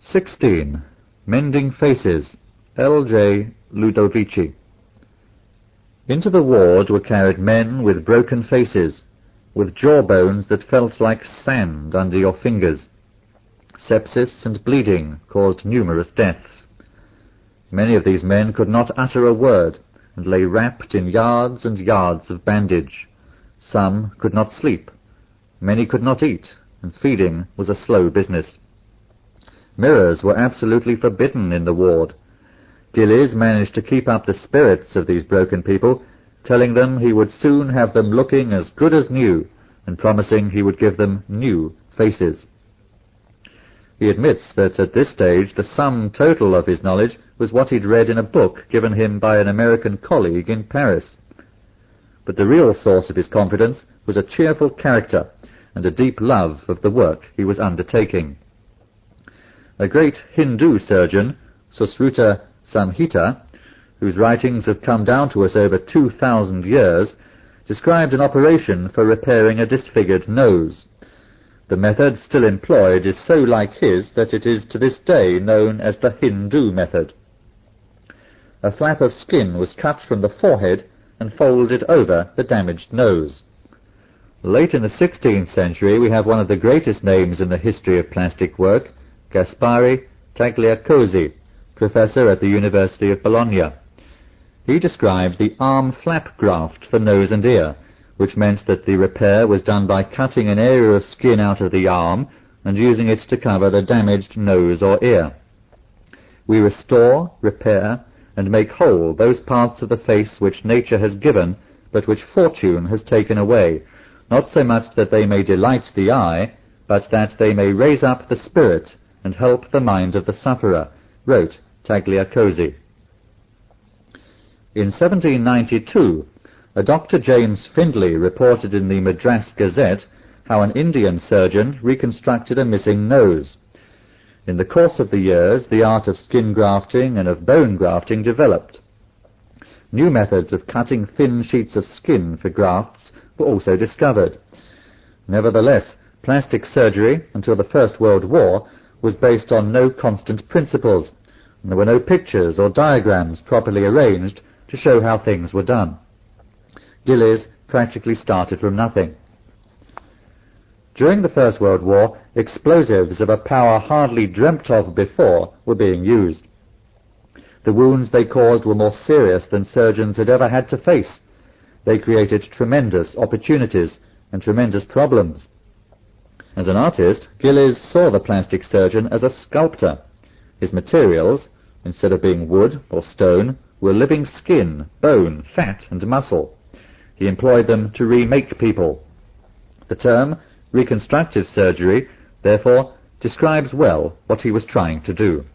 16. Mending Faces, L.J. Ludovici. Into the ward were carried men with broken faces, with jawbones that felt like sand under your fingers. Sepsis and bleeding caused numerous deaths. Many of these men could not utter a word, and lay wrapped in yards and yards of bandage. Some could not sleep. Many could not eat, and feeding was a slow business. Mirrors were absolutely forbidden in the ward. Gillies managed to keep up the spirits of these broken people, telling them he would soon have them looking as good as new, and promising he would give them new faces. He admits that at this stage the sum total of his knowledge was what he'd read in a book given him by an American colleague in Paris. But the real source of his confidence was a cheerful character and a deep love of the work he was undertaking. A great Hindu surgeon, Susruta Samhita, whose writings have come down to us over 2,000 years, described an operation for repairing a disfigured nose. The method still employed is so like his that it is to this day known as the Hindu method. A flap of skin was cut from the forehead and folded over the damaged nose. Late in the 16th century we have one of the greatest names in the history of plastic work, Gaspare Tagliacozzi, professor at the University of Bologna. He described the arm flap graft for nose and ear, which meant that the repair was done by cutting an area of skin out of the arm and using it to cover the damaged nose or ear. We restore, repair, and make whole those parts of the face which nature has given, but which fortune has taken away, not so much that they may delight the eye, but that they may raise up the spirit and help the mind of the sufferer, wrote Tagliacozzi. In 1792, a Dr. James Findlay reported in the Madras Gazette how an Indian surgeon reconstructed a missing nose. In the course of the years, the art of skin grafting and of bone grafting developed. New methods of cutting thin sheets of skin for grafts were also discovered. Nevertheless, plastic surgery, until the First World War, was based on no constant principles, and there were no pictures or diagrams properly arranged to show how things were done. Gillies practically started from nothing. During the First World War, explosives of a power hardly dreamt of before were being used. The wounds they caused were more serious than surgeons had ever had to face. They created tremendous opportunities and tremendous problems. As an artist, Gillies saw the plastic surgeon as a sculptor. His materials, instead of being wood or stone, were living skin, bone, fat, and muscle. He employed them to remake people. The term reconstructive surgery, therefore, describes well what he was trying to do.